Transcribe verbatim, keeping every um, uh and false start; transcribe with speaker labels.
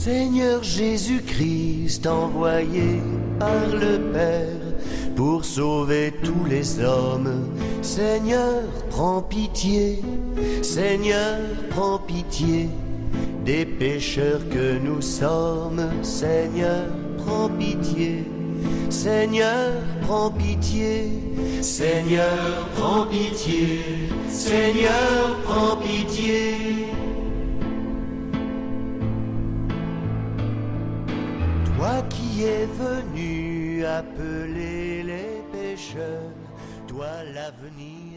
Speaker 1: Seigneur Jésus-Christ, envoyé par le Père pour sauver tous les hommes, Seigneur, prends pitié, Seigneur, prends pitié des pécheurs que nous sommes, Seigneur, prends pitié, Seigneur, prends pitié, Seigneur, prends pitié, Seigneur, prends pitié. Toi qui es venu appeler les pécheurs, toi l'avenir